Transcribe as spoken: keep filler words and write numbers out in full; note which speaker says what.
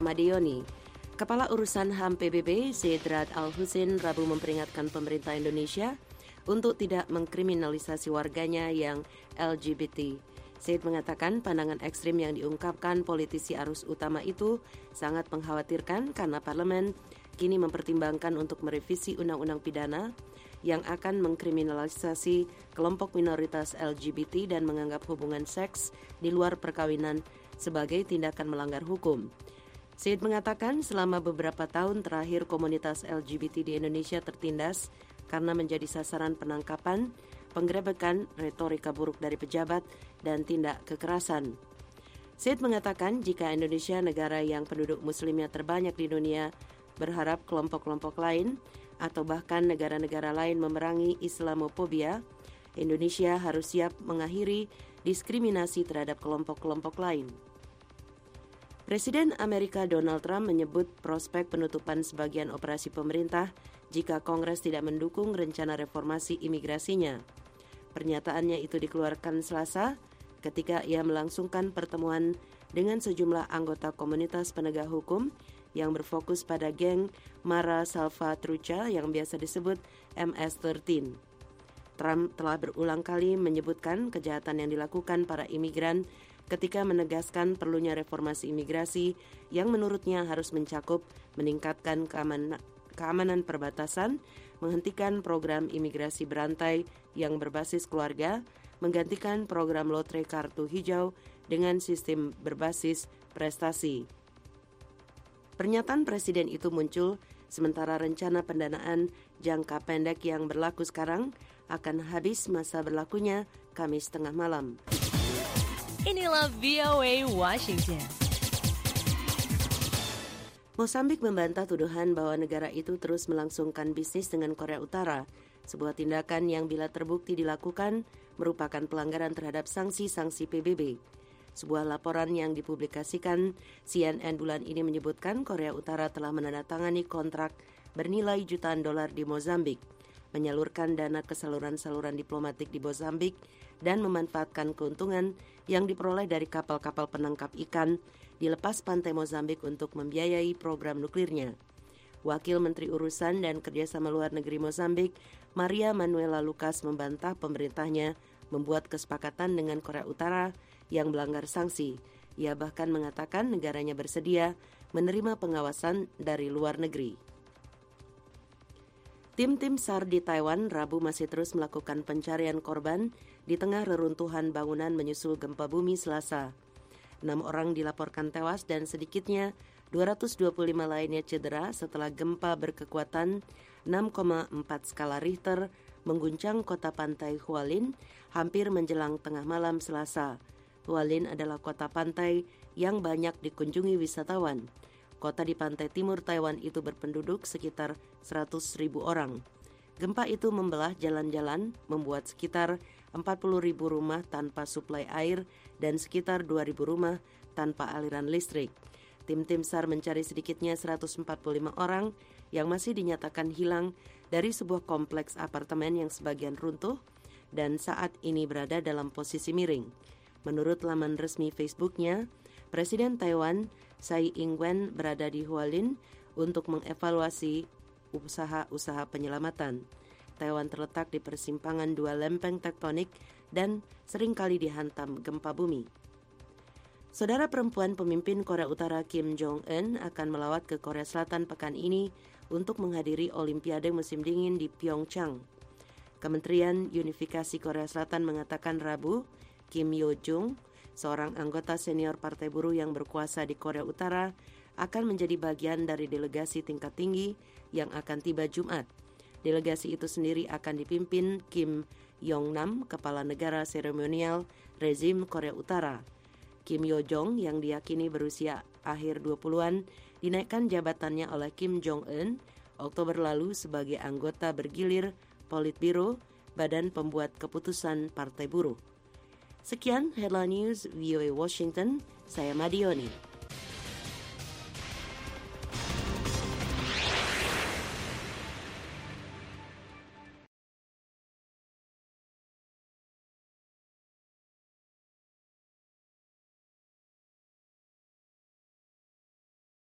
Speaker 1: Madioni. Kepala Urusan H A M P B B, Zeid Ra'ad Al-Hussein, Rabu memperingatkan pemerintah Indonesia untuk tidak mengkriminalisasi warganya yang L G B T. Zeid mengatakan pandangan ekstrim yang diungkapkan politisi arus utama itu sangat mengkhawatirkan karena parlemen kini mempertimbangkan untuk merevisi undang-undang pidana yang akan mengkriminalisasi kelompok minoritas L G B T dan menganggap hubungan seks di luar perkawinan sebagai tindakan melanggar hukum. Zeid mengatakan selama beberapa tahun terakhir komunitas L G B T di Indonesia tertindas karena menjadi sasaran penangkapan, penggerebekan, retorika buruk dari pejabat, dan tindak kekerasan. Zeid mengatakan jika Indonesia, negara yang penduduk muslimnya terbanyak di dunia, berharap kelompok-kelompok lain atau bahkan negara-negara lain memerangi Islamofobia, Indonesia harus siap mengakhiri diskriminasi terhadap kelompok-kelompok lain. Presiden Amerika Donald Trump menyebut prospek penutupan sebagian operasi pemerintah jika Kongres tidak mendukung rencana reformasi imigrasinya. Pernyataannya itu dikeluarkan Selasa ketika ia melangsungkan pertemuan dengan sejumlah anggota komunitas penegak hukum yang berfokus pada geng Mara Salvatrucha yang biasa disebut M S tiga belas. Trump telah berulang kali menyebutkan kejahatan yang dilakukan para imigran ketika menegaskan perlunya reformasi imigrasi yang menurutnya harus mencakup meningkatkan keamanan, keamanan perbatasan, menghentikan program imigrasi berantai yang berbasis keluarga, menggantikan program lotre kartu hijau dengan sistem berbasis prestasi. Pernyataan Presiden itu muncul sementara rencana pendanaan jangka pendek yang berlaku sekarang akan habis masa berlakunya Kamis tengah malam.
Speaker 2: Inilah V O A Washington.
Speaker 1: Mozambik membantah tuduhan bahwa negara itu terus melangsungkan bisnis dengan Korea Utara, sebuah tindakan yang bila terbukti dilakukan merupakan pelanggaran terhadap sanksi-sanksi P B B. Sebuah laporan yang dipublikasikan C N N bulan ini menyebutkan Korea Utara telah menandatangani kontrak bernilai jutaan dolar di Mozambik, menyalurkan dana ke saluran-saluran diplomatik di Mozambik, dan memanfaatkan keuntungan yang diperoleh dari kapal-kapal penangkap ikan di lepas pantai Mozambik untuk membiayai program nuklirnya. Wakil Menteri Urusan dan Kerjasama Luar Negeri Mozambik, Maria Manuela Lucas, membantah pemerintahnya membuat kesepakatan dengan Korea Utara yang melanggar sanksi. Ia bahkan mengatakan negaranya bersedia menerima pengawasan dari luar negeri. Tim-tim S A R di Taiwan Rabu masih terus melakukan pencarian korban di tengah reruntuhan bangunan menyusul gempa bumi Selasa. Enam orang dilaporkan tewas dan sedikitnya dua ratus dua puluh lima lainnya cedera setelah gempa berkekuatan enam koma empat skala Richter mengguncang kota pantai Hualien hampir menjelang tengah malam Selasa. Hualien adalah kota pantai yang banyak dikunjungi wisatawan. Kota di pantai timur Taiwan itu berpenduduk sekitar seratus ribu orang. Gempa itu membelah jalan-jalan, membuat sekitar empat puluh ribu rumah tanpa suplai air dan sekitar dua ribu rumah tanpa aliran listrik. Tim-tim S A R mencari sedikitnya seratus empat puluh lima orang yang masih dinyatakan hilang dari sebuah kompleks apartemen yang sebagian runtuh dan saat ini berada dalam posisi miring. Menurut laman resmi Facebooknya, Presiden Taiwan Tsai Ing-wen berada di Hualien untuk mengevaluasi usaha-usaha penyelamatan. Taiwan terletak di persimpangan dua lempeng tektonik dan seringkali dihantam gempa bumi. Saudara perempuan pemimpin Korea Utara Kim Jong-un akan melawat ke Korea Selatan pekan ini untuk menghadiri Olimpiade musim dingin di Pyeongchang. Kementerian Unifikasi Korea Selatan mengatakan Rabu, Kim Yo-jong, seorang anggota senior Partai Buruh yang berkuasa di Korea Utara, akan menjadi bagian dari delegasi tingkat tinggi yang akan tiba Jumat. Delegasi itu sendiri akan dipimpin Kim Yong-nam, kepala negara seremonial rezim Korea Utara. Kim Yo-jong yang diyakini berusia akhir dua puluhan dinaikkan jabatannya oleh Kim Jong-un Oktober lalu sebagai anggota bergilir Politbiro, Badan Pembuat Keputusan Partai Buruh. Sekian Headline News V O A Washington, saya Madioni.